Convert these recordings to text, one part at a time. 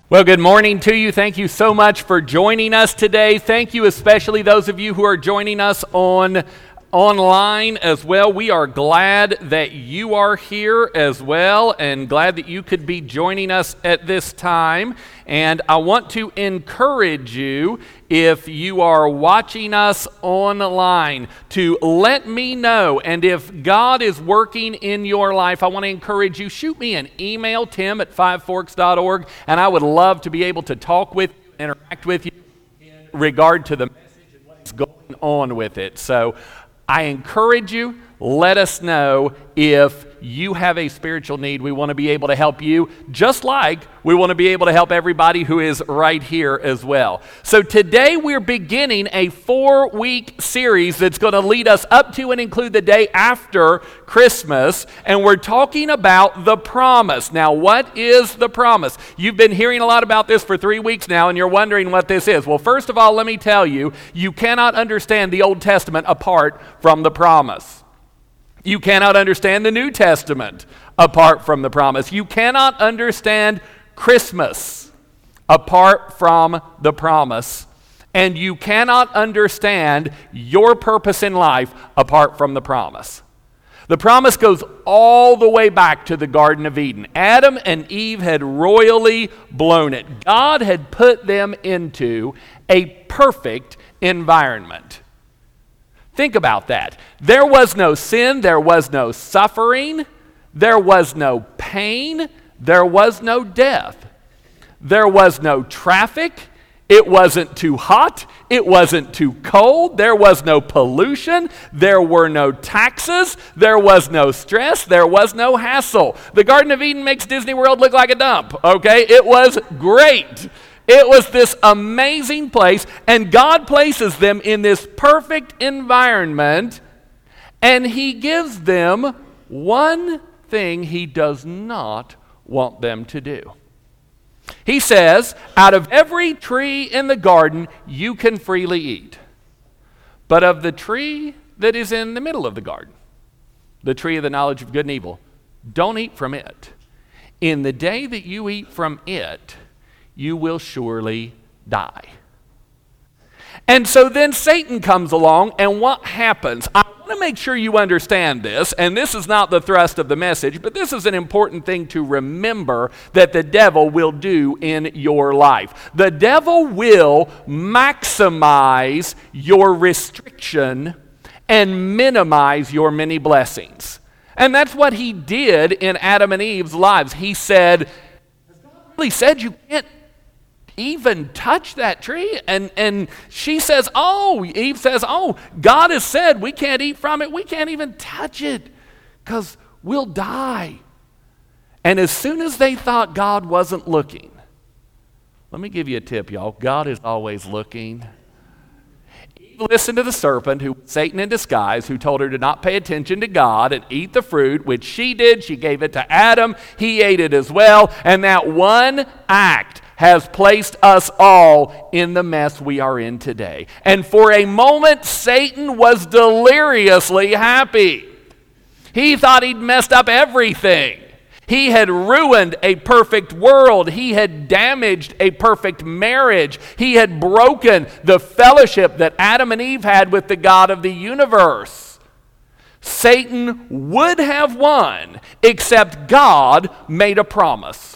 Well, good morning to you. Thank you so much for joining us today. Thank you especially those of you who are joining us online as well. We are glad that you are here as well and glad that you could be joining us at this time. And I want to encourage you, if you are watching us online, to let me know. And if God is working in your life, I want to encourage you, shoot me an email, tim@fiveforks.org, and I would love to be able to talk with you, interact with you in regard to the message and what's going on with it. So I encourage you, let us know if you have a spiritual need. We want to be able to help you, just like we want to be able to help everybody who is right here as well. So today we're beginning a 4-week series that's going to lead us up to and include the day after Christmas, and we're talking about the promise. Now, what is the promise? You've been hearing a lot about this for 3 weeks now, and you're wondering what this is. Well, first of all, let me tell you, you cannot understand the Old Testament apart from the promise. You cannot understand the New Testament apart from the promise. You cannot understand Christmas apart from the promise. And you cannot understand your purpose in life apart from the promise. The promise goes all the way back to the Garden of Eden. Adam and Eve had royally blown it. God had put them into a perfect environment. Think about that. There was no sin, there was no suffering, there was no pain, there was no death. There was no traffic, it wasn't too hot, it wasn't too cold, there was no pollution, there were no taxes, there was no stress, there was no hassle. The Garden of Eden makes Disney World look like a dump, okay? It was great. It was this amazing place, and God places them in this perfect environment, and He gives them one thing He does not want them to do. He says, out of every tree in the garden you can freely eat, but of the tree that is in the middle of the garden, the tree of the knowledge of good and evil, don't eat from it. In the day that you eat from it, you will surely die. And so then Satan comes along, and what happens? I want to make sure you understand this, and this is not the thrust of the message, but this is an important thing to remember that the devil will do in your life. The devil will maximize your restriction and minimize your many blessings. And that's what he did in Adam and Eve's lives. He said, he said you can't even touch that tree. And Eve says, oh, God has said we can't eat from it. We can't even touch it because we'll die. And as soon as they thought God wasn't looking, let me give you a tip, y'all. God is always looking. Eve listened to the serpent, who was Satan in disguise, who told her to not pay attention to God and eat the fruit, which she did. She gave it to Adam. He ate it as well. And that one act has placed us all in the mess we are in today. And for a moment, Satan was deliriously happy. He thought he'd messed up everything. He had ruined a perfect world. He had damaged a perfect marriage. He had broken the fellowship that Adam and Eve had with the God of the universe. Satan would have won, except God made a promise.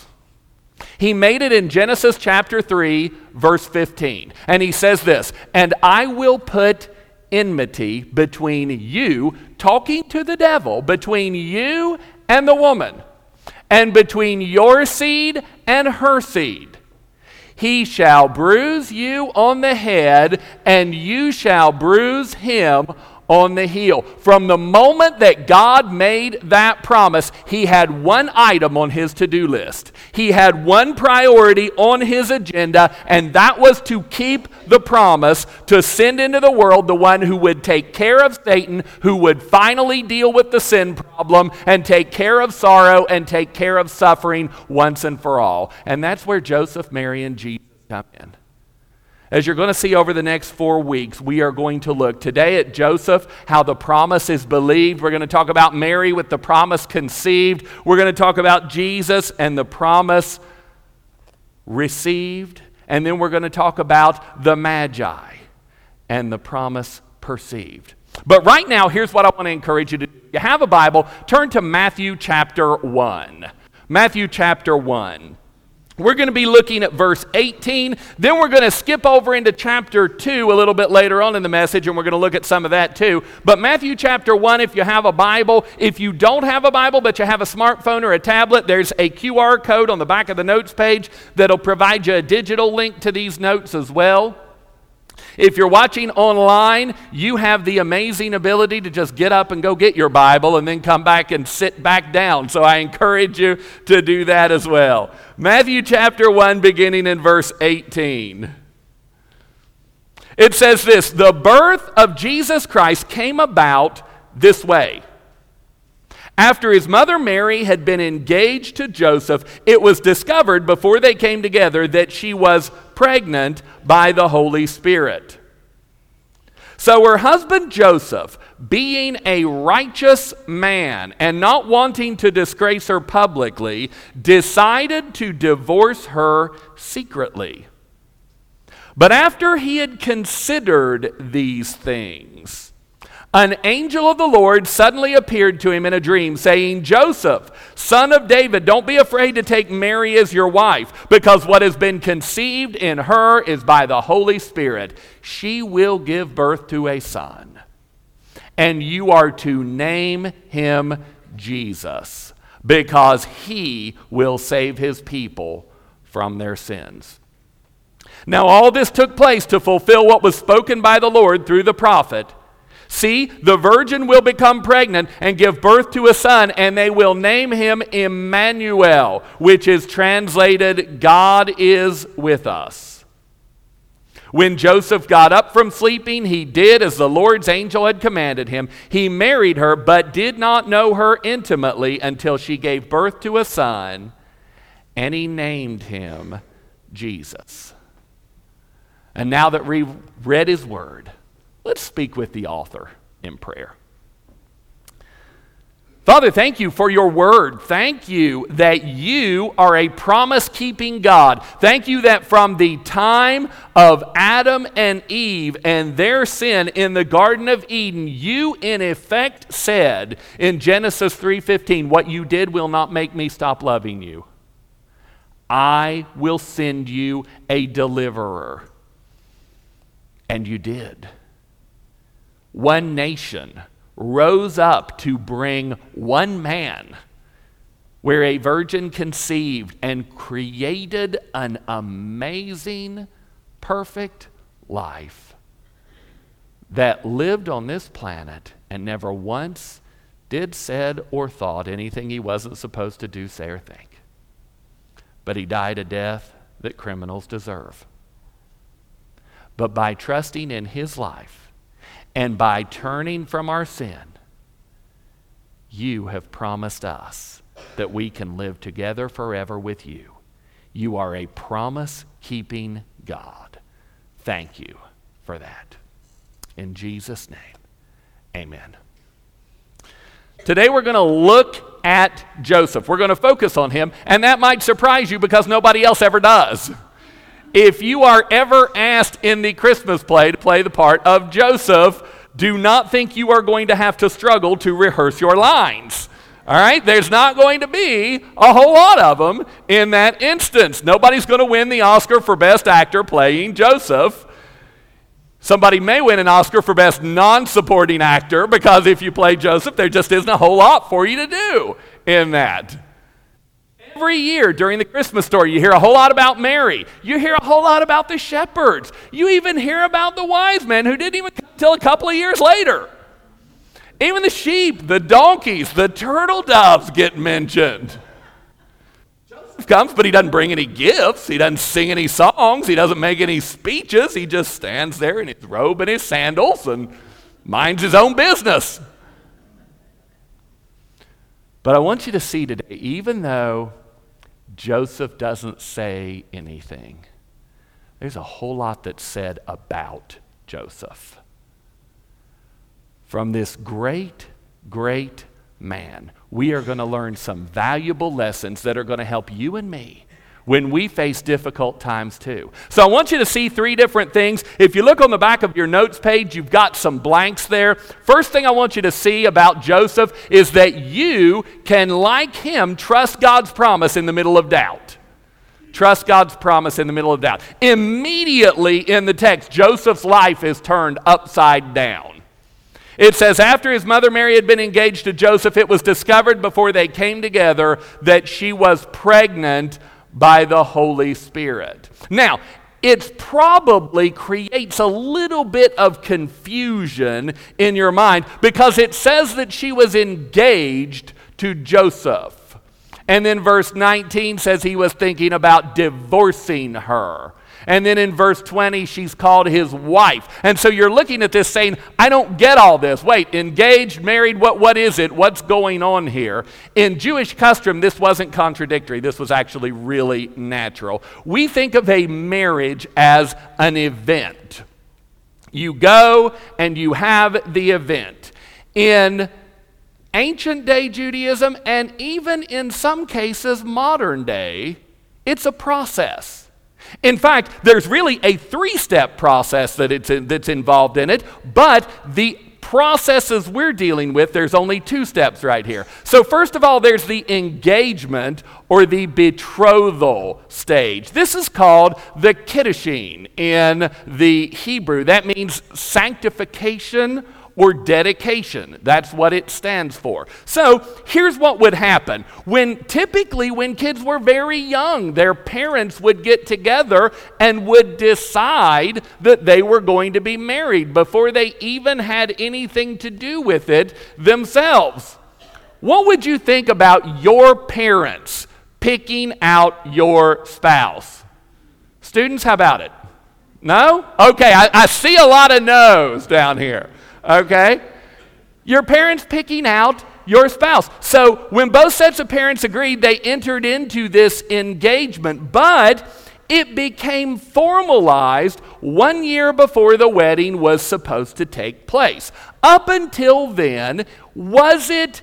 He made it in Genesis chapter 3, verse 15. And he says this, "And I will put enmity between you," talking to the devil, "between you and the woman, and between your seed and her seed. He shall bruise you on the head, and you shall bruise him on the heel." From the moment that God made that promise, he had one item on his to-do list. He had one priority on his agenda, and that was to keep the promise, to send into the world the one who would take care of Satan, who would finally deal with the sin problem and take care of sorrow and take care of suffering once and for all. And that's where Joseph, Mary, and Jesus come in. As you're going to see over the next 4 weeks, we are going to look today at Joseph, how the promise is believed. We're going to talk about Mary with the promise conceived. We're going to talk about Jesus and the promise received, and then we're going to talk about the Magi and the promise perceived. But right now, here's what I want to encourage you to do. If you have a Bible, turn to Matthew chapter 1. Matthew chapter 1. We're going to be looking at verse 18. Then we're going to skip over into chapter 2 a little bit later on in the message, and we're going to look at some of that too. But Matthew chapter 1, if you have a Bible. If you don't have a Bible, but you have a smartphone or a tablet, there's a QR code on the back of the notes page that'll provide you a digital link to these notes as well. If you're watching online, you have the amazing ability to just get up and go get your Bible and then come back and sit back down. So I encourage you to do that as well. Matthew chapter 1, beginning in verse 18. It says this: the birth of Jesus Christ came about this way. After his mother Mary had been engaged to Joseph, it was discovered before they came together that she was pregnant by the Holy Spirit. So her husband Joseph, being a righteous man and not wanting to disgrace her publicly, decided to divorce her secretly. But after he had considered these things, an angel of the Lord suddenly appeared to him in a dream, saying, Joseph, son of David, don't be afraid to take Mary as your wife, because what has been conceived in her is by the Holy Spirit. She will give birth to a son, and you are to name him Jesus, because he will save his people from their sins. Now all this took place to fulfill what was spoken by the Lord through the prophet. See, the virgin will become pregnant and give birth to a son, and they will name him Emmanuel, which is translated, God is with us. When Joseph got up from sleeping, he did as the Lord's angel had commanded him. He married her, but did not know her intimately until she gave birth to a son, and he named him Jesus. And now that we've read his word, let's speak with the author in prayer. Father, thank you for your word. Thank you that you are a promise-keeping God. Thank you that from the time of Adam and Eve and their sin in the Garden of Eden, you in effect said in Genesis 3:15, what you did will not make me stop loving you. I will send you a deliverer. And you did. One nation rose up to bring one man, where a virgin conceived and created an amazing, perfect life that lived on this planet and never once did, said, or thought anything he wasn't supposed to do, say, or think. But he died a death that criminals deserve. But by trusting in his life and by turning from our sin, you have promised us that we can live together forever with you. You are a promise-keeping God. Thank you for that. In Jesus' name, amen. Today we're going to look at Joseph. We're going to focus on him, and that might surprise you because nobody else ever does. If you are ever asked in the Christmas play to play the part of Joseph, do not think you are going to have to struggle to rehearse your lines. All right? There's not going to be a whole lot of them in that instance. Nobody's going to win the Oscar for Best Actor playing Joseph. Somebody may win an Oscar for Best Non-Supporting Actor, because if you play Joseph, there just isn't a whole lot for you to do in that. Every year during the Christmas story, you hear a whole lot about Mary. You hear a whole lot about the shepherds. You even hear about the wise men who didn't even come until a couple of years later. Even the sheep, the donkeys, the turtle doves get mentioned. Joseph comes, but he doesn't bring any gifts. He doesn't sing any songs. He doesn't make any speeches. He just stands there in his robe and his sandals and minds his own business. But I want you to see today, even though Joseph doesn't say anything, there's a whole lot that's said about Joseph. From this great, great man, we are going to learn some valuable lessons that are going to help you and me when we face difficult times too. So I want you to see three different things. If you look on the back of your notes page, you've got some blanks there. First thing I want you to see about Joseph is that you can, like him, trust God's promise in the middle of doubt. Trust God's promise in the middle of doubt. Immediately in the text, Joseph's life is turned upside down. It says, after his mother Mary had been engaged to Joseph, it was discovered before they came together that she was pregnant by the Holy Spirit. Now, it probably creates a little bit of confusion in your mind because it says that she was engaged to Joseph. And then verse 19 says he was thinking about divorcing her. And then in verse 20, she's called his wife. And so you're looking at this saying, I don't get all this. Wait, engaged, married, what is it? What's going on here? In Jewish custom, this wasn't contradictory. This was actually really natural. We think of a marriage as an event. You go and you have the event. In ancient day Judaism, and even in some cases modern day, it's a process. In fact, there's really a three-step process that's involved in it, but the processes we're dealing with, there's only two steps right here. So first of all, there's the engagement or the betrothal stage. This is called the kiddushin in the Hebrew. That means sanctification or dedication. That's what it stands for. So here's what would happen. Typically when kids were very young, their parents would get together and would decide that they were going to be married before they even had anything to do with it themselves. What would you think about your parents picking out your spouse? Students, how about it? No? Okay, I see a lot of no's down here. Okay? Your parents picking out your spouse. So when both sets of parents agreed, they entered into this engagement, but it became formalized 1 year before the wedding was supposed to take place. Up until then, was it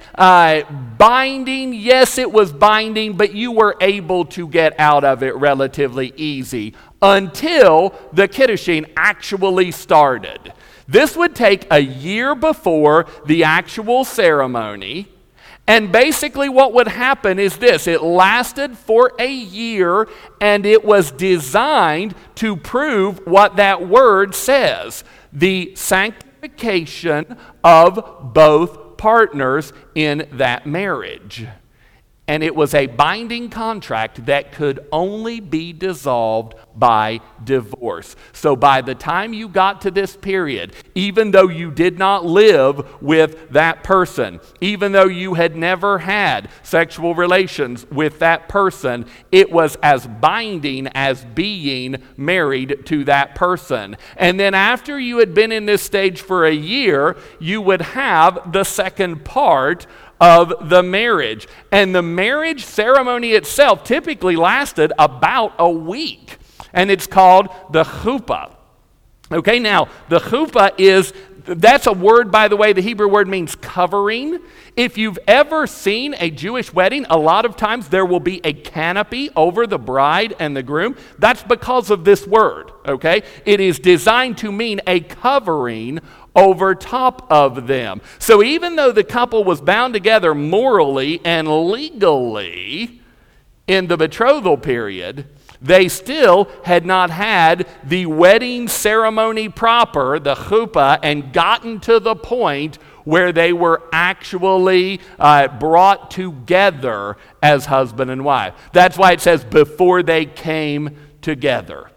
binding? Yes, it was binding, but you were able to get out of it relatively easy until the kiddushin actually started. This would take a year before the actual ceremony, and basically what would happen is this. It lasted for a year, and it was designed to prove what that word says, the sanctification of both partners in that marriage. And it was a binding contract that could only be dissolved by divorce. So by the time you got to this period, even though you did not live with that person, even though you had never had sexual relations with that person, it was as binding as being married to that person. And then after you had been in this stage for a year, you would have the second part of the marriage. And the marriage ceremony itself typically lasted about a week. And it's called the chuppah. Okay, now the chuppah that's a word, by the way, the Hebrew word means covering. If you've ever seen a Jewish wedding, a lot of times there will be a canopy over the bride and the groom. That's because of this word, okay? It is designed to mean a covering over top of them. So even though the couple was bound together morally and legally in the betrothal period, they still had not had the wedding ceremony proper, the chuppah, and gotten to the point where they were actually brought together as husband and wife. That's why it says before they came together.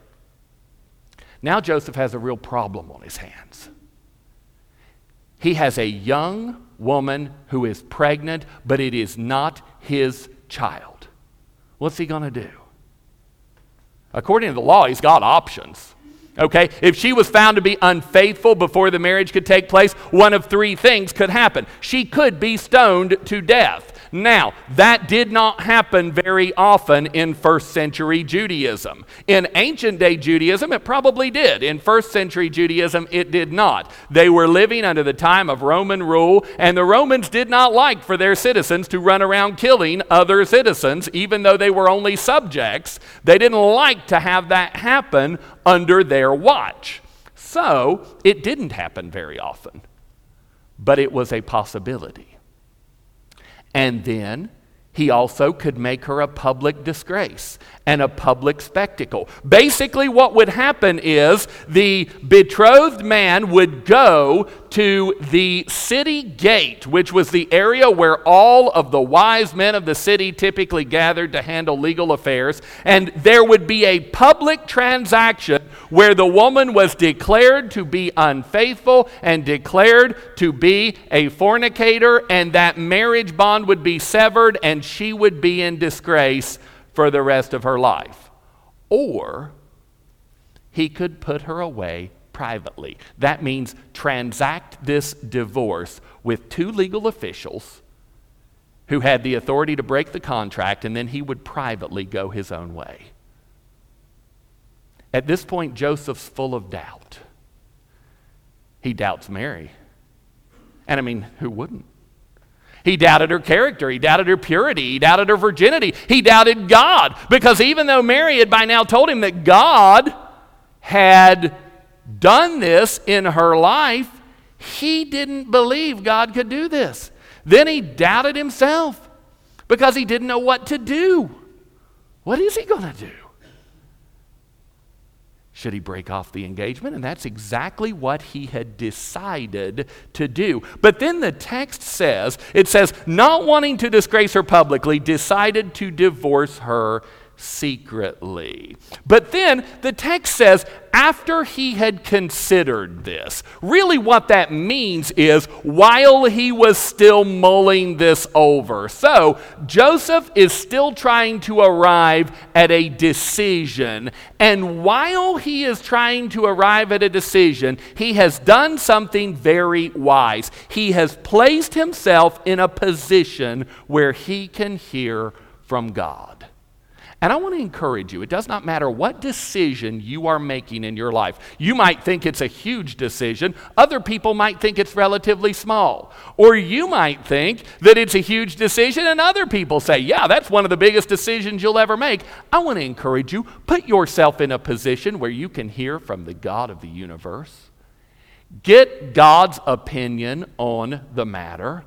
Now Joseph has a real problem on his hands. He has a young woman who is pregnant, but it is not his child. What's he going to do? According to the law, he's got options. Okay? If she was found to be unfaithful before the marriage could take place, one of three things could happen. She could be stoned to death. Now, that did not happen very often in first century Judaism. In ancient day Judaism, it probably did. In first century Judaism, it did not. They were living under the time of Roman rule, and the Romans did not like for their citizens to run around killing other citizens, even though they were only subjects. They didn't like to have that happen under their watch. So, it didn't happen very often, but it was a possibility. And then he also could make her a public disgrace and a public spectacle. Basically, what would happen is the betrothed man would go to the city gate, which was the area where all of the wise men of the city typically gathered to handle legal affairs, and there would be a public transaction where the woman was declared to be unfaithful and declared to be a fornicator, and that marriage bond would be severed and she would be in disgrace for the rest of her life. Or he could put her away privately. That means transact this divorce with two legal officials who had the authority to break the contract, and then he would privately go his own way. At this point, Joseph's full of doubt. He doubts Mary. And I mean, who wouldn't? He doubted her character. He doubted her purity. He doubted her virginity. He doubted God. Because even though Mary had by now told him that God had done this in her life, he didn't believe God could do this. Then he doubted himself because he didn't know what to do. What is he going to do? Should he break off the engagement? And that's exactly what he had decided to do. But then the text says, it says, not wanting to disgrace her publicly, decided to divorce her secretly. But then the text says, after he had considered this. Really what that means is while he was still mulling this over. So Joseph is still trying to arrive at a decision. And while he is trying to arrive at a decision, he has done something very wise. He has placed himself in a position where he can hear from God. And I want to encourage you, it does not matter what decision you are making in your life. You might think it's a huge decision. Other people might think it's relatively small. Or you might think that it's a huge decision and other people say, yeah, that's one of the biggest decisions you'll ever make. I want to encourage you, put yourself in a position where you can hear from the God of the universe. Get God's opinion on the matter.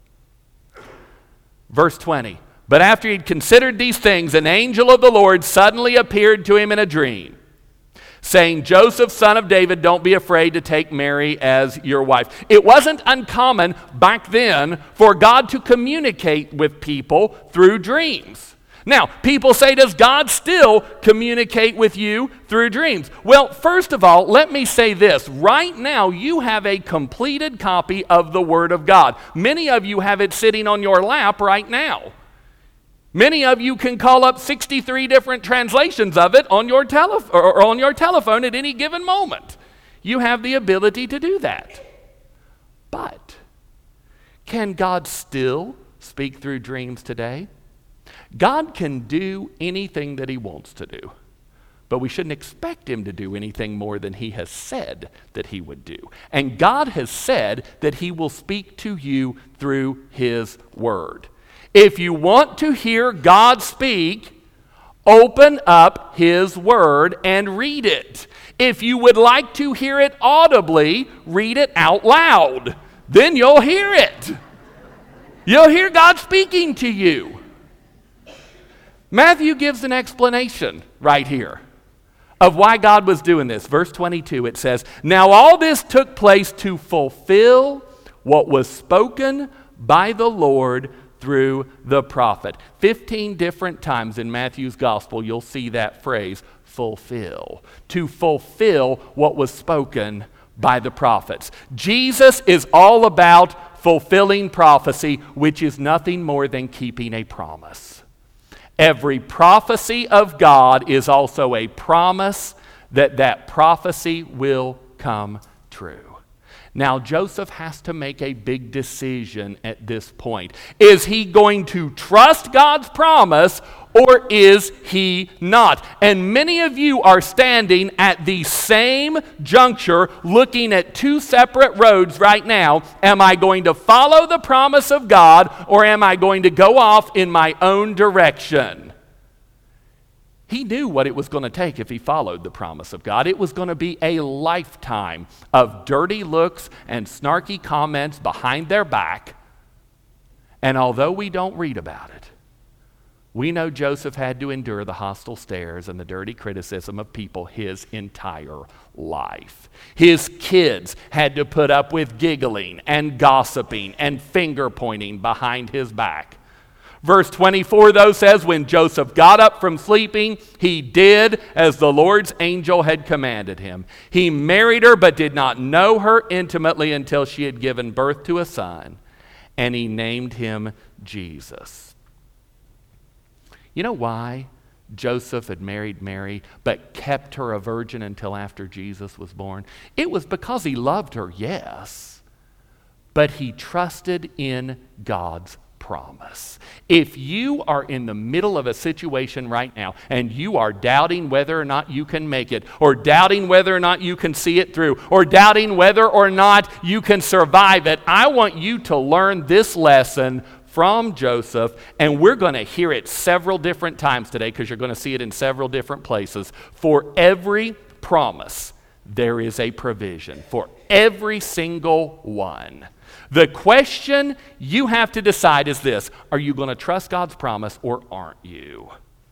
Verse 20. But after he'd considered these things, an angel of the Lord suddenly appeared to him in a dream, saying, Joseph, son of David, don't be afraid to take Mary as your wife. It wasn't uncommon back then for God to communicate with people through dreams. Now, people say, does God still communicate with you through dreams? Well, first of all, let me say this. Right now, you have a completed copy of the Word of God. Many of you have it sitting on your lap right now. Many of you can call up 63 different translations of it on your telephone at any given moment. You have the ability to do that. But can God still speak through dreams today? God can do anything that he wants to do, but we shouldn't expect him to do anything more than he has said that he would do. And God has said that he will speak to you through his word. If you want to hear God speak, open up his word and read it. If you would like to hear it audibly, read it out loud. Then you'll hear it. You'll hear God speaking to you. Matthew gives an explanation right here of why God was doing this. Verse 22, it says, now all this took place to fulfill what was spoken by the Lord through the prophet. 15 different times in Matthew's gospel, you'll see that phrase, fulfill. To fulfill what was spoken by the prophets. Jesus is all about fulfilling prophecy, which is nothing more than keeping a promise. Every prophecy of God is also a promise that that prophecy will come true. Now, Joseph has to make a big decision at this point. Is he going to trust God's promise, or is he not? And many of you are standing at the same juncture, looking at two separate roads right now. Am I going to follow the promise of God, or am I going to go off in my own direction? He knew what it was going to take if he followed the promise of God. It was going to be a lifetime of dirty looks and snarky comments behind their back. And although we don't read about it, we know Joseph had to endure the hostile stares and the dirty criticism of people his entire life. His kids had to put up with giggling and gossiping and finger pointing behind his back. Verse 24, though, says, when Joseph got up from sleeping, he did as the Lord's angel had commanded him. He married her, but did not know her intimately until she had given birth to a son, and he named him Jesus. You know why Joseph had married Mary, but kept her a virgin until after Jesus was born? It was because he loved her, yes, but he trusted in God's promise. If you are in the middle of a situation right now and you are doubting whether or not you can make it, or doubting whether or not you can see it through, or doubting whether or not you can survive it, I want you to learn this lesson from Joseph, and we're going to hear it several different times today because you're going to see it in several different places. For every promise, there is a provision. For every single one. The question you have to decide is this: are you going to trust God's promise, or aren't you?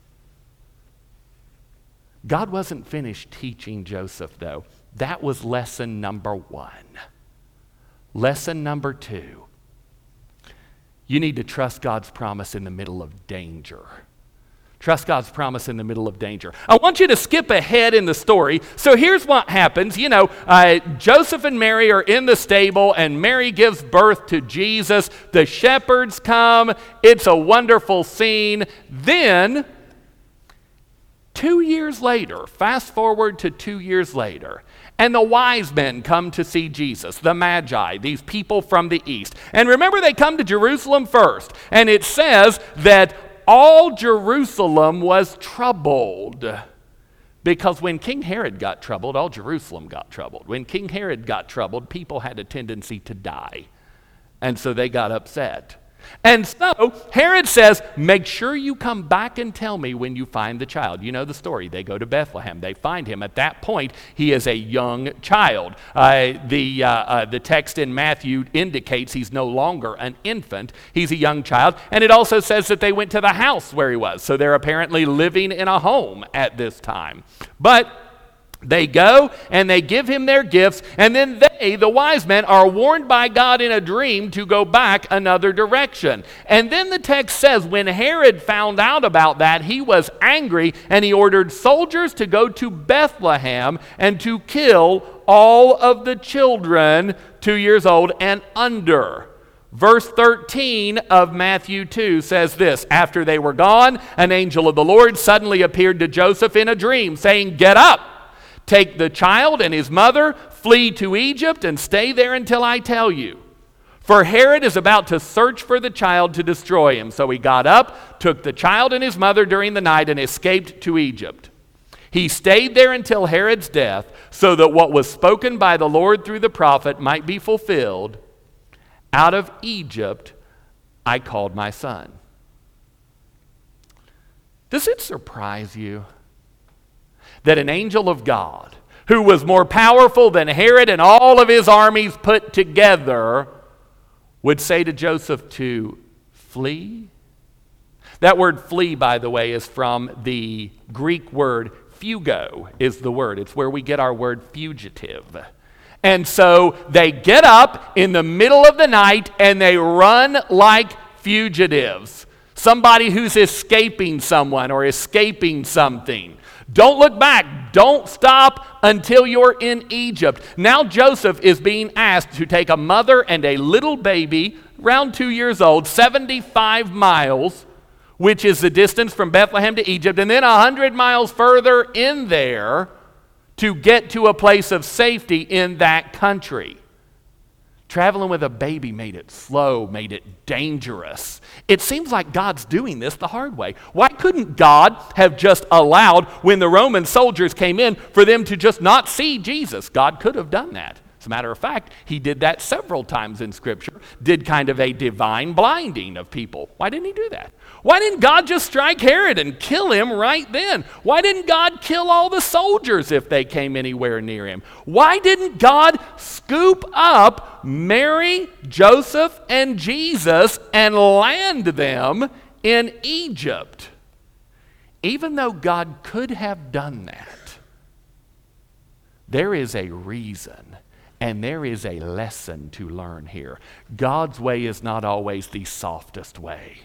God wasn't finished teaching Joseph, though. That was lesson number 1. Lesson number 2. You need to trust God's promise in the middle of danger. Trust God's promise in the middle of danger. I want you to skip ahead in the story. So here's what happens. Joseph and Mary are in the stable, and Mary gives birth to Jesus. The shepherds come. It's a wonderful scene. Then, 2 years later, fast forward to 2 years later, and the wise men come to see Jesus, the Magi, these people from the east. And remember, they come to Jerusalem first. And it says that all Jerusalem was troubled. Because when King Herod got troubled, all Jerusalem got troubled. When King Herod got troubled, people had a tendency to die. And so they got upset. And so Herod says, make sure you come back and tell me when you find the child. You know the story. They go to Bethlehem. They find him. At that point, he is a young child. The text in Matthew indicates he's no longer an infant. He's a young child. And it also says that they went to the house where he was. So they're apparently living in a home at this time. But they go and they give him their gifts, and then they, the wise men, are warned by God in a dream to go back another direction. And then the text says when Herod found out about that, he was angry, and he ordered soldiers to go to Bethlehem and to kill all of the children 2 years old and under. Verse 13 of Matthew 2 says this: after they were gone, an angel of the Lord suddenly appeared to Joseph in a dream, saying, "Get up, take the child and his mother, flee to Egypt, and stay there until I tell you. For Herod is about to search for the child to destroy him." So he got up, took the child and his mother during the night, and escaped to Egypt. He stayed there until Herod's death, so that what was spoken by the Lord through the prophet might be fulfilled: "Out of Egypt I called my son." Does it surprise you that an angel of God, who was more powerful than Herod and all of his armies put together, would say to Joseph to flee? That word flee, by the way, is from the Greek word fugo, is the word. It's where we get our word fugitive. And so they get up in the middle of the night and they run like fugitives. Somebody who's escaping someone or escaping something. Don't look back. Don't stop until you're in Egypt. Now Joseph is being asked to take a mother and a little baby, around 2 years old, 75 miles, which is the distance from Bethlehem to Egypt, and then 100 miles further in there to get to a place of safety in that country. Traveling with a baby made it slow, made it dangerous. It seems like God's doing this the hard way. Why couldn't God have just allowed, when the Roman soldiers came in, for them to just not see Jesus? God could have done that. As a matter of fact, he did that several times in Scripture, did kind of a divine blinding of people. Why didn't he do that? Why didn't God just strike Herod and kill him right then? Why didn't God kill all the soldiers if they came anywhere near him? Why didn't God scoop up Mary, Joseph, and Jesus and land them in Egypt? Even though God could have done that, there is a reason. And there is a lesson to learn here. God's way is not always the softest way.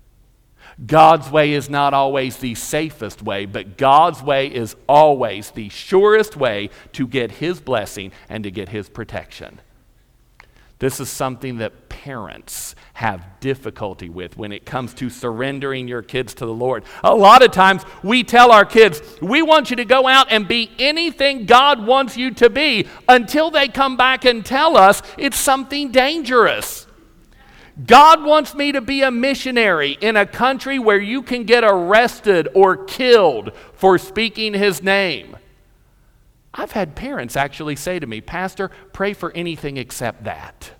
God's way is not always the safest way, but God's way is always the surest way to get his blessing and to get his protection. This is something that parents have difficulty with when it comes to surrendering your kids to the Lord. A lot of times we tell our kids, we want you to go out and be anything God wants you to be, until they come back and tell us it's something dangerous. God wants me to be a missionary in a country where you can get arrested or killed for speaking his name. I've had parents actually say to me, Pastor, pray for anything except that.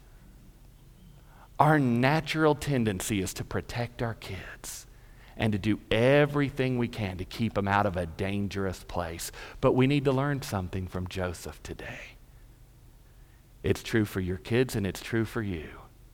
Our natural tendency is to protect our kids and to do everything we can to keep them out of a dangerous place. But we need to learn something from Joseph today. It's true for your kids and it's true for you.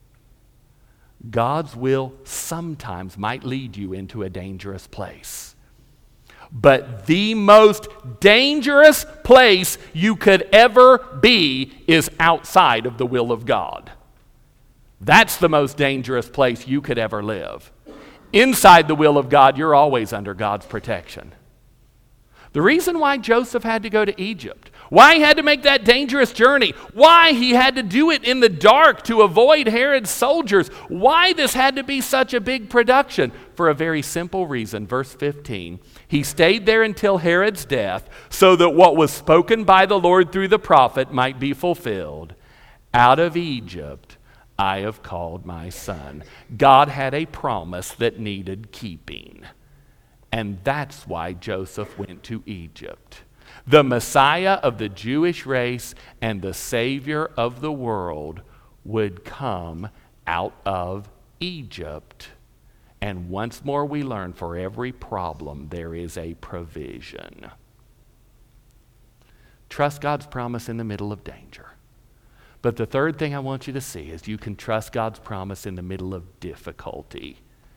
God's will sometimes might lead you into a dangerous place. But the most dangerous place you could ever be is outside of the will of God. That's the most dangerous place you could ever live. Inside the will of God, you're always under God's protection. The reason why Joseph had to go to Egypt, why he had to make that dangerous journey, why he had to do it in the dark to avoid Herod's soldiers, why this had to be such a big production, for a very simple reason. Verse 15, he stayed there until Herod's death, so that what was spoken by the Lord through the prophet might be fulfilled. Out of Egypt I have called my son. God had a promise that needed keeping. And that's why Joseph went to Egypt. The Messiah of the Jewish race and the Savior of the world would come out of Egypt. And once more we learn, for every problem there is a provision. Trust God's promise in the middle of danger. But the third thing I want you to see is you can trust God's promise in the middle of difficulty.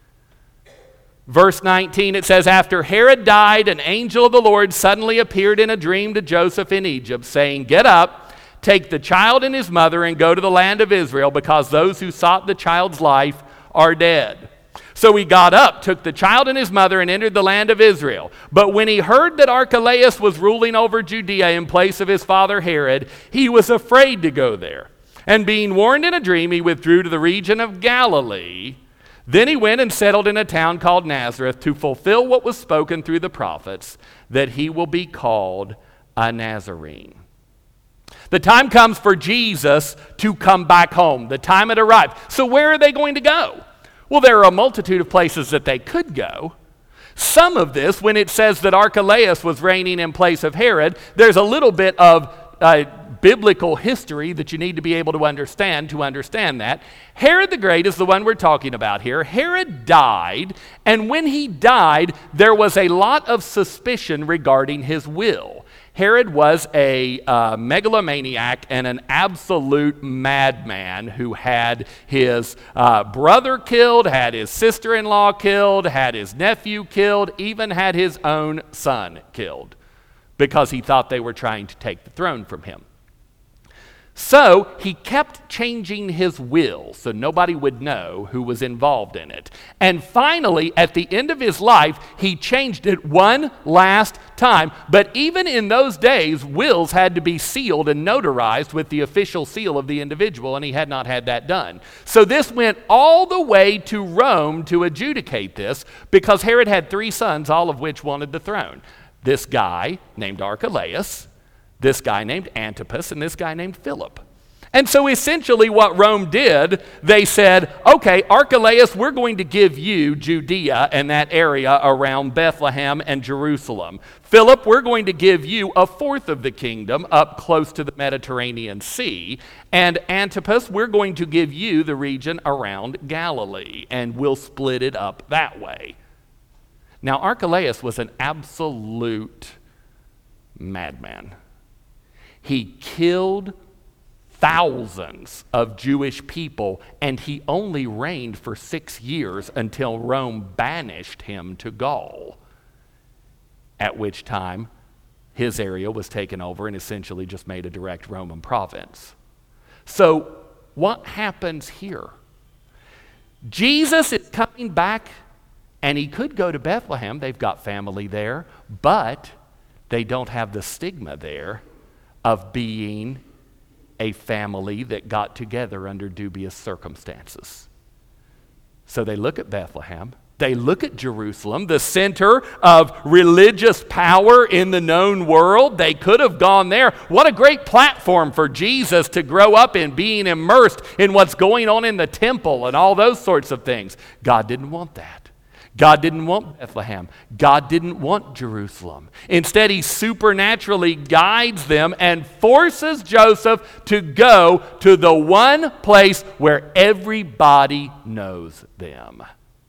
Verse 19, it says, after Herod died, an angel of the Lord suddenly appeared in a dream to Joseph in Egypt, saying, get up, take the child and his mother, and go to the land of Israel, because those who sought the child's life are dead. So he got up, took the child and his mother, and entered the land of Israel. But when he heard that Archelaus was ruling over Judea in place of his father Herod, he was afraid to go there. And being warned in a dream, he withdrew to the region of Galilee. Then he went and settled in a town called Nazareth, to fulfill what was spoken through the prophets, that he will be called a Nazarene. The time comes for Jesus to come back home. The time had arrived. So where are they going to go? Well, there are a multitude of places that they could go. Some of this, when it says that Archelaus was reigning in place of Herod, there's a little bit of biblical history that you need to be able to understand that. Herod the Great is the one we're talking about here. Herod died, and when he died, there was a lot of suspicion regarding his will. Herod was a megalomaniac and an absolute madman who had his brother killed, had his sister-in-law killed, had his nephew killed, even had his own son killed, because he thought they were trying to take the throne from him. So he kept changing his will so nobody would know who was involved in it. And finally, at the end of his life, he changed it one last time. But even in those days, wills had to be sealed and notarized with the official seal of the individual, and he had not had that done. So this went all the way to Rome to adjudicate this, because Herod had 3 sons, all of which wanted the throne. This guy named Archelaus, this guy named Antipas, and this guy named Philip. And so essentially what Rome did, they said, okay, Archelaus, we're going to give you Judea and that area around Bethlehem and Jerusalem. Philip, we're going to give you a fourth of the kingdom up close to the Mediterranean Sea. And Antipas, we're going to give you the region around Galilee, and we'll split it up that way. Now, Archelaus was an absolute madman. He killed thousands of Jewish people, and he only reigned for 6 years until Rome banished him to Gaul, at which time his area was taken over and essentially just made a direct Roman province. So what happens here? Jesus is coming back, and he could go to Bethlehem. They've got family there, but they don't have the stigma there of being a family that got together under dubious circumstances. So they look at Bethlehem, they look at Jerusalem, the center of religious power in the known world. They could have gone there. What a great platform for Jesus to grow up in, being immersed in what's going on in the temple and all those sorts of things. God didn't want that. God didn't want Bethlehem. God didn't want Jerusalem. Instead, he supernaturally guides them and forces Joseph to go to the one place where everybody knows them: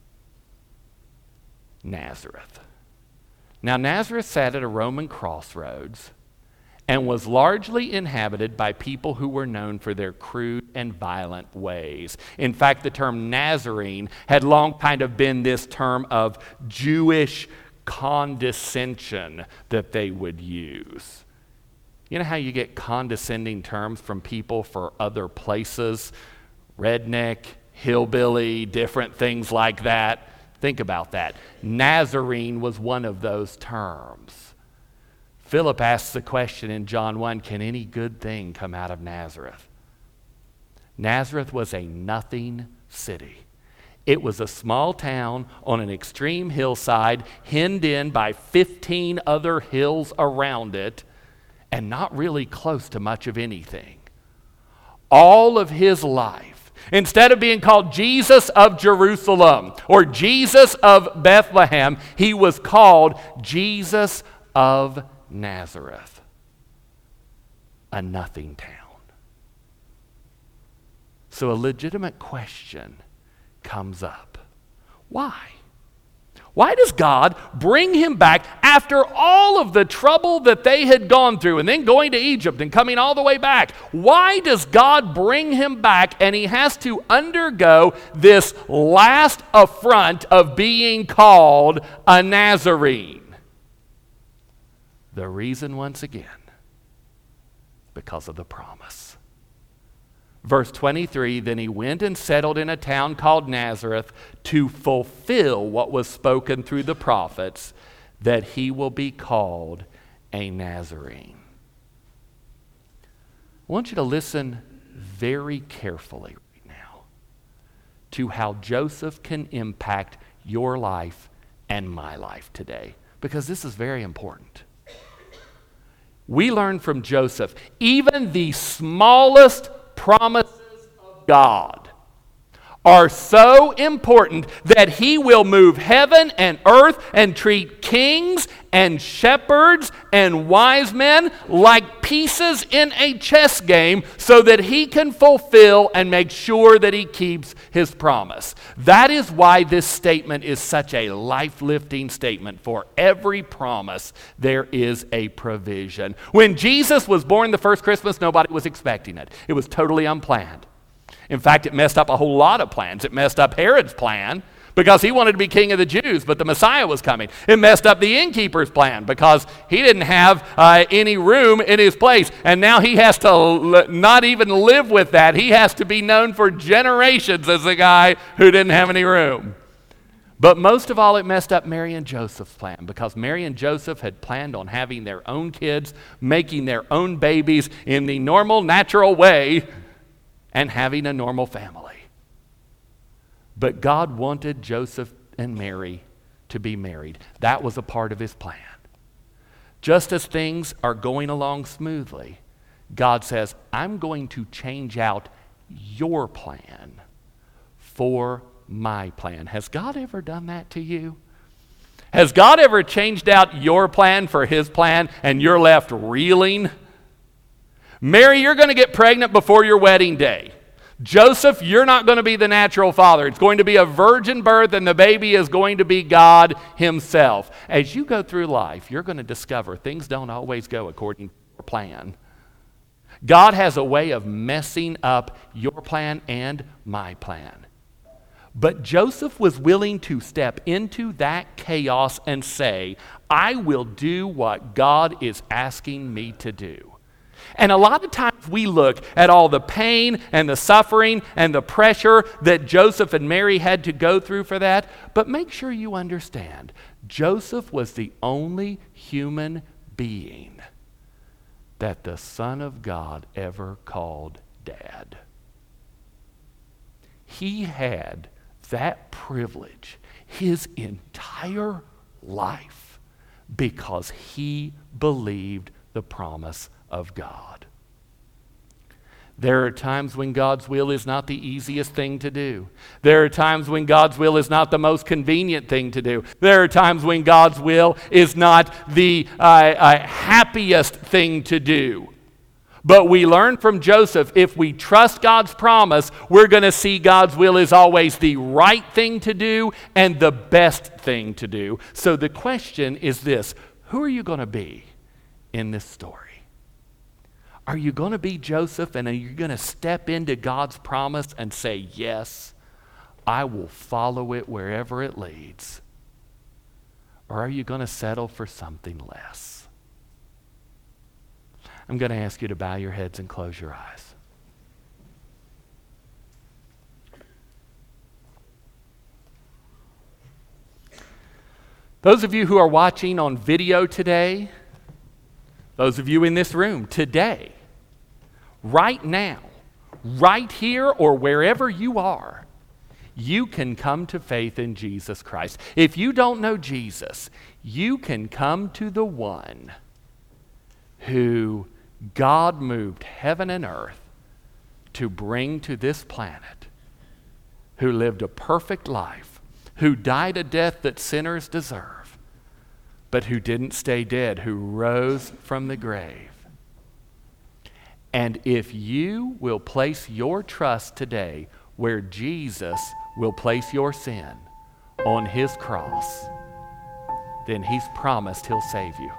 Nazareth. Now, Nazareth sat at a Roman crossroads and was largely inhabited by people who were known for their crude and violent ways. In fact, the term Nazarene had long kind of been this term of Jewish condescension that they would use. You know how you get condescending terms from people for other places? Redneck, hillbilly, different things like that. Think about that. Nazarene was one of those terms. Philip asks the question in John 1, can any good thing come out of Nazareth? Nazareth was a nothing city. It was a small town on an extreme hillside, hemmed in by 15 other hills around it, and not really close to much of anything. All of his life, instead of being called Jesus of Jerusalem or Jesus of Bethlehem, he was called Jesus of Nazareth, a nothing town. So a legitimate question comes up. Why? Why does God bring him back after all of the trouble that they had gone through and then going to Egypt and coming all the way back? Why does God bring him back and he has to undergo this last affront of being called a Nazarene? The reason, once again, because of the promise. Verse 23, then he went and settled in a town called Nazareth to fulfill what was spoken through the prophets, that he will be called a Nazarene. I want you to listen very carefully right now to how Joseph can impact your life and my life today, because this is very important. We learn from Joseph, even the smallest promises of God are so important that he will move heaven and earth and treat kings and shepherds and wise men like pieces in a chess game so that he can fulfill and make sure that he keeps his promise. That is why this statement is such a life-lifting statement. For every promise, there is a provision. When Jesus was born the first Christmas, nobody was expecting it. It was totally unplanned. In fact, it messed up a whole lot of plans. It messed up Herod's plan because he wanted to be king of the Jews, but the Messiah was coming. It messed up the innkeeper's plan because he didn't have any room in his place, and now he has to not even live with that. He has to be known for generations as the guy who didn't have any room. But most of all, it messed up Mary and Joseph's plan because Mary and Joseph had planned on having their own kids, making their own babies in the normal, natural way, and having a normal family. But God wanted Joseph and Mary to be married. That was a part of his plan. Just as things are going along smoothly, God says, I'm going to change out your plan for my plan. Has God ever done that to you? Has God ever changed out your plan for his plan and you're left reeling? Mary, you're going to get pregnant before your wedding day. Joseph, you're not going to be the natural father. It's going to be a virgin birth, and the baby is going to be God himself. As you go through life, you're going to discover things don't always go according to your plan. God has a way of messing up your plan and my plan. But Joseph was willing to step into that chaos and say, I will do what God is asking me to do. And a lot of times we look at all the pain and the suffering and the pressure that Joseph and Mary had to go through for that. But make sure you understand, Joseph was the only human being that the Son of God ever called Dad. He had that privilege his entire life because he believed the promise of God. There are times when God's will is not the easiest thing to do. There are times when God's will is not the most convenient thing to do. There are times when God's will is not the happiest thing to do. But we learn from Joseph, if we trust God's promise, we're going to see God's will is always the right thing to do and the best thing to do. So the question is this: who are you going to be in this story? Are you going to be Joseph, and are you going to step into God's promise and say, yes, I will follow it wherever it leads? Or are you going to settle for something less? I'm going to ask you to bow your heads and close your eyes. Those of you who are watching on video today, those of you in this room today, right now, right here or wherever you are, you can come to faith in Jesus Christ. If you don't know Jesus, you can come to the one who God moved heaven and earth to bring to this planet, who lived a perfect life, who died a death that sinners deserve, but who didn't stay dead, who rose from the grave. And if you will place your trust today where Jesus will place your sin on his cross, then he's promised he'll save you.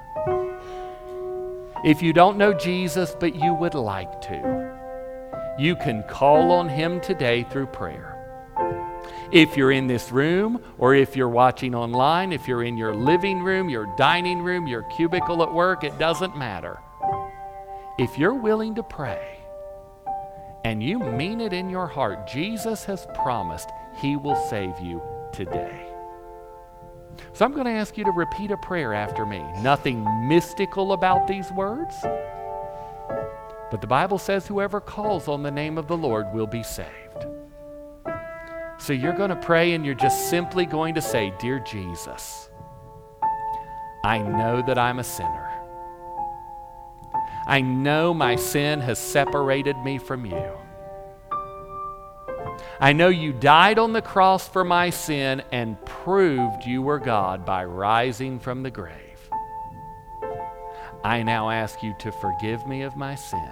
If you don't know Jesus, but you would like to, you can call on him today through prayer. If you're in this room, or if you're watching online, if you're in your living room, your dining room, your cubicle at work, it doesn't matter. If you're willing to pray, and you mean it in your heart, Jesus has promised he will save you today. So I'm going to ask you to repeat a prayer after me. Nothing mystical about these words, but the Bible says whoever calls on the name of the Lord will be saved. So you're going to pray, and you're just simply going to say, Dear Jesus, I know that I'm a sinner. I know my sin has separated me from you. I know you died on the cross for my sin and proved you were God by rising from the grave. I now ask you to forgive me of my sin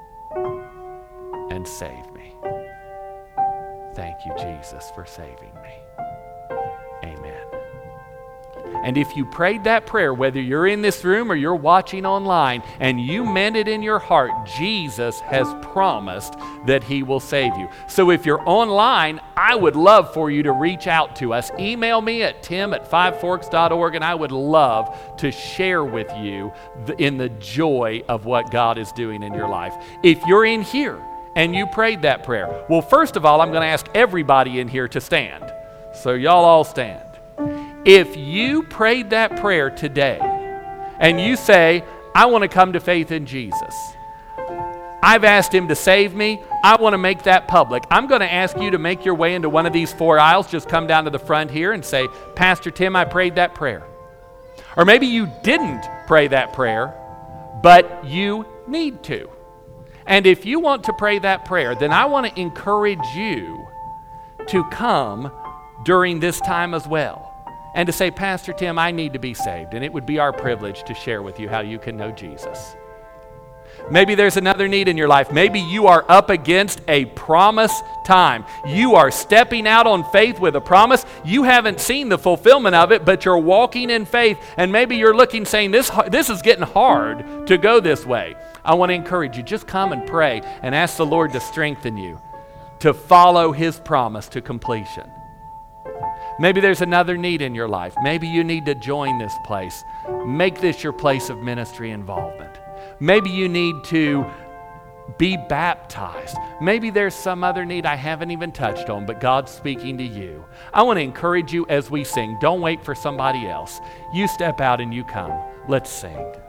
and save me. Thank you, Jesus, for saving me. Amen. And if you prayed that prayer, whether you're in this room or you're watching online, and you meant it in your heart, Jesus has promised that he will save you. So if you're online, I would love for you to reach out to us. Email me at tim@fiveforks.org, and I would love to share with you in the joy of what God is doing in your life. If you're in here and you prayed that prayer, well, first of all, I'm going to ask everybody in here to stand. So y'all all stand. If you prayed that prayer today and you say, I want to come to faith in Jesus, I've asked him to save me, I want to make that public, I'm going to ask you to make your way into one of these 4 aisles. Just come down to the front here and say, Pastor Tim, I prayed that prayer. Or maybe you didn't pray that prayer, but you need to. And if you want to pray that prayer, then I want to encourage you to come during this time as well and to say, Pastor Tim, I need to be saved. And it would be our privilege to share with you how you can know Jesus. Maybe there's another need in your life. Maybe you are up against a promise time. You are stepping out on faith with a promise. You haven't seen the fulfillment of it, but you're walking in faith. And maybe you're looking, saying, this is getting hard to go this way. I want to encourage you, just come and pray and ask the Lord to strengthen you to follow His promise to completion. Maybe there's another need in your life. Maybe you need to join this place. Make this your place of ministry involvement. Maybe you need to be baptized. Maybe there's some other need I haven't even touched on, but God's speaking to you. I want to encourage you as we sing. Don't wait for somebody else. You step out and you come. Let's sing.